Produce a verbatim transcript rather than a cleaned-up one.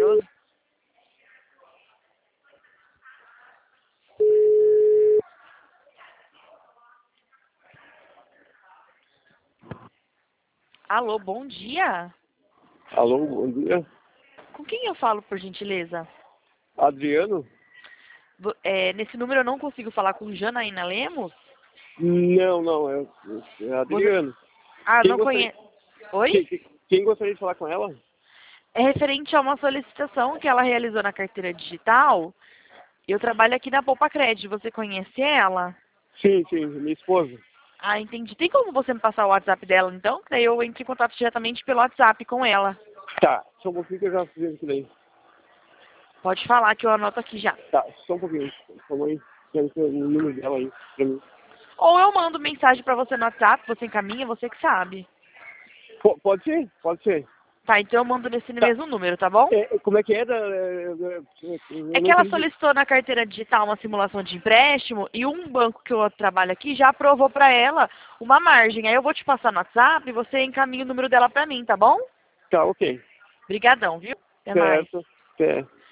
poderoso. Alô, bom dia. Alô, bom dia. Com quem eu falo, por gentileza? Adriano? Vo- é, nesse número eu não consigo falar com Janaína Lemos? Não, não, é, é Você... Adriano. Ah, Quem não gostaria, conheço. Oi? quem, quem- quem gostaria de falar com ela? É referente a uma solicitação que ela realizou na carteira digital. Eu trabalho aqui na Poupa Cred. Você conhece ela? Sim, sim, minha esposa. Ah, entendi. Tem como você me passar o WhatsApp dela, então? Daí eu entro em contato diretamente pelo WhatsApp com ela. Tá, só um pouquinho que eu já fiz aqui daí. Pode falar que eu anoto aqui já. Tá, só um pouquinho. Calma aí, quero ter o número dela aí pra mim. Ou eu mando mensagem pra você no WhatsApp, você encaminha, você que sabe. Po- pode ser? Pode ser. Tá, então eu mando nesse Tá. mesmo número, tá bom? É, como é que é? Da, é, é, eu É não que ela entendi. solicitou na carteira digital uma simulação de empréstimo e um banco que eu trabalho aqui já aprovou pra ela uma margem. Aí eu vou te passar no WhatsApp e você encaminha o número dela pra mim, tá bom? Tá, ok. Obrigadão, viu? Até mais. Certo. Certo.